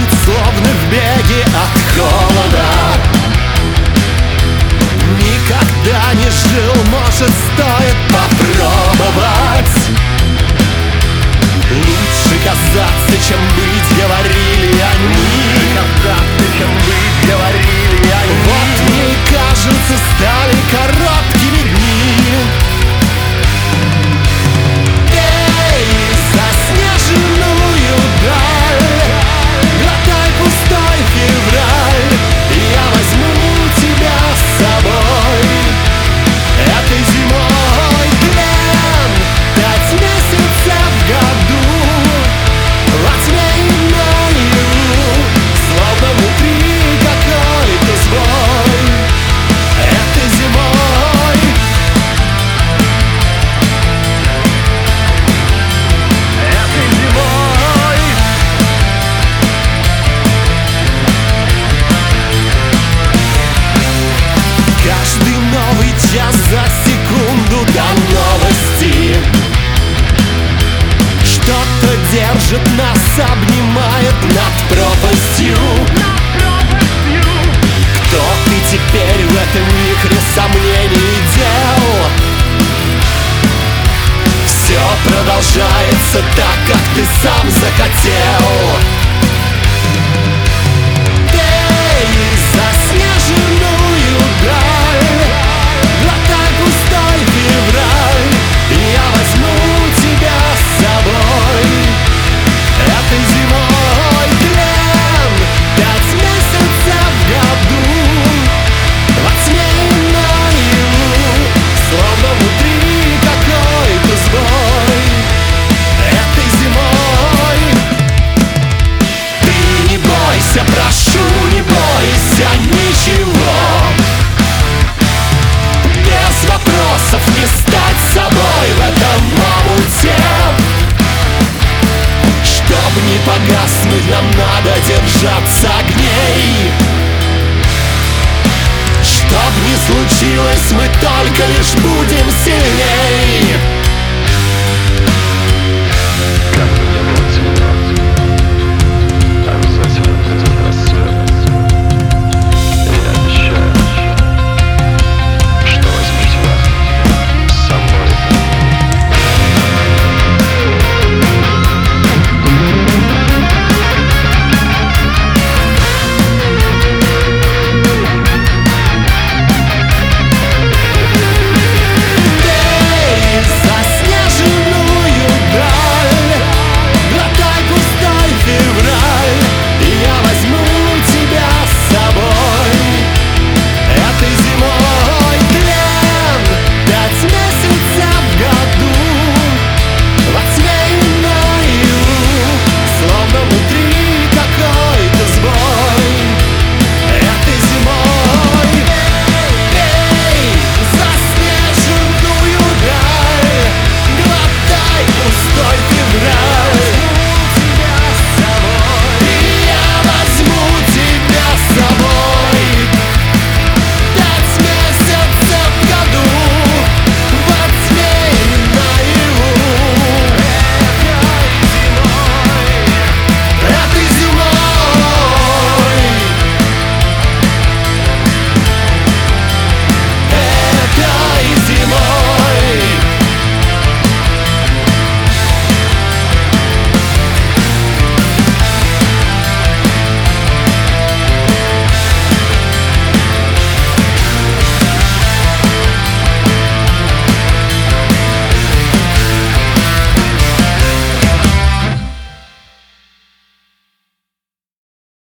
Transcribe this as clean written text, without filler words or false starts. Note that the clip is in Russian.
словно в беге от холода. Никогда не жил, может, стоит попробовать. Лучше казаться, чем быть, говорили они. Вот мне и кажется, стали короткими дни. Эй, заснеженную даль, глотай пустой февраль, я возьму тебя с собой. Этой зимой Глен, 5 месяцев в году, во тьме и наяву, словно внутри какой-то сбой. Этой зимой, этой зимой. Каждый новый час за секунду до новости что-то держит нас, обнимает над пропастью. Кто ты теперь в этом вихре сомнений и дел? Все продолжается так, как ты сам захотел. Эй, заснеженную даль, глотай пустой февраль, я возьму тебя с собой. Этой зимой Глен, 5 месяцев в году, во тьме и наяву, словно внутри какой-то сбой. Этой зимой. Ты не бойся, прошу, не бойся ничего. Без вопросов не стать собой в этом омуте. Чтоб не погаснуть, нам надо держаться огней. Чтоб не случилось, мы только лишь будем сильней.